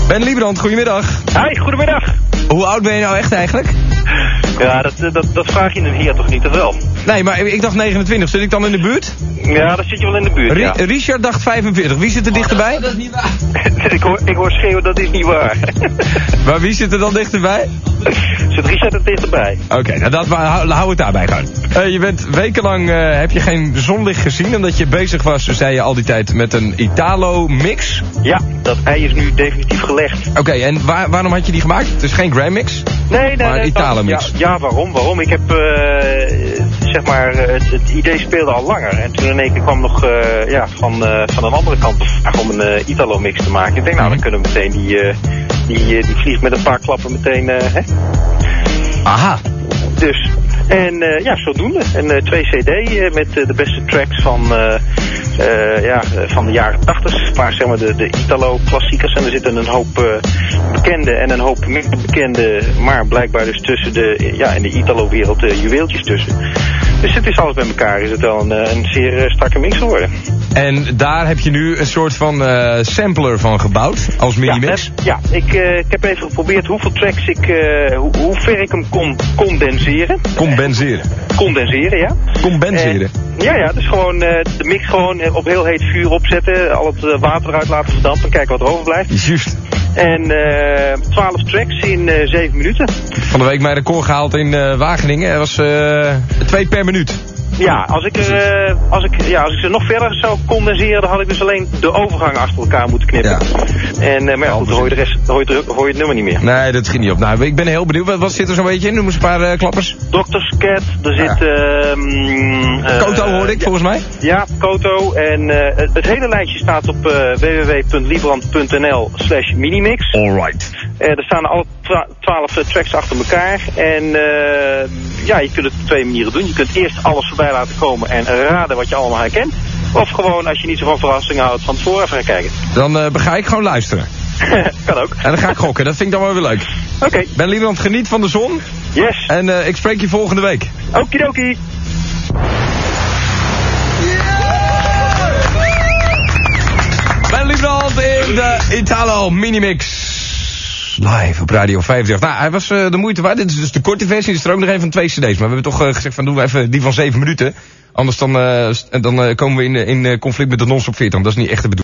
Ben Liebrand, goedemiddag. Hi, goedemiddag. Hoe oud ben je nou echt eigenlijk? Ja, dat vraag je hier toch niet, of wel? Nee, maar ik dacht 29. Zit ik dan in de buurt? Ja, dat zit je wel in de buurt, ja. Richard dacht 45. Wie zit er dichterbij? Dat is niet waar. ik hoor schreeuwen, dat is niet waar. Maar wie zit er dan dichterbij? Zit Richard er dichterbij? Oké, nou hou het daarbij gaan. Je bent wekenlang, heb je geen zonlicht gezien, omdat je bezig was, zei je al die tijd, met een Italo-mix. Ja, dat ei is nu definitief gelegd. Oké, en waarom had je die gemaakt? Het is geen Gram-mix? Nee. Maar een Italo-mix. Ja, waarom? Ik heb, zeg maar, het idee speelde al langer. En toen in één keer kwam nog van een andere kant om een Italo-mix te maken. Ik denk, nou, dan kunnen we meteen die vlieg met een paar klappen meteen, hè? Aha. Dus, en zodoende. Een 2 CD met de beste tracks van de jaren 80. Maar zeg maar de Italo-klassiekers. En er zitten een hoop bekende en een hoop minder bekende, maar blijkbaar dus tussen in de Italo-wereld juweeltjes tussen. Dus het is alles bij elkaar. Is het wel een zeer strakke mix geworden. En daar heb je nu een soort van sampler van gebouwd, als mini-mix? Ja, ik heb even geprobeerd hoeveel tracks hoe ver ik hem kon condenseren. Condenseren, ja. Compenseren? Ja, dus gewoon de mix gewoon op heel heet vuur opzetten, al het water eruit laten verdampen, kijken wat er overblijft. Juist. En 12 tracks in 7 minuten. Van de week mijn record gehaald in Wageningen. Dat was 2 per minuut. Ja, als ik ze nog verder zou condenseren, dan had ik dus alleen de overgang achter elkaar moeten knippen. Ja. Maar goed, dan hoor je de rest, hoor je het nummer niet meer. Nee, dat ging niet op. Nou, ik ben heel benieuwd. Wat zit er zo'n beetje in? Noem eens een paar klappers. Dr. Scat, er zit... Koto hoorde ik, volgens mij. Ja, Koto. En het hele lijstje staat op www.liebrand.nl/minimix. Alright. Er staan alle 12 tracks achter elkaar. En je kunt het op 2 manieren doen. Je kunt eerst alles voorbij laten komen en raden wat je allemaal herkent. Of gewoon, als je niet zo van verrassingen houdt, van tevoren even gaan kijken. Dan ga ik gewoon luisteren. Kan ook. En dan ga ik gokken, dat vind ik dan wel weer leuk. Oké. Ben Liebrand, geniet van de zon. Yes. En ik spreek je volgende week. Okidoki. Ben Liebrand in de Italo Minimix. Live op Radio 50. Nou, hij was de moeite waard. Dit is dus de korte versie. Er is er ook nog even van 2 cd's. Maar we hebben toch gezegd van doen we even die van 7 minuten. Anders dan komen we in conflict met de non-stop 40. Dat is niet echt de bedoeling.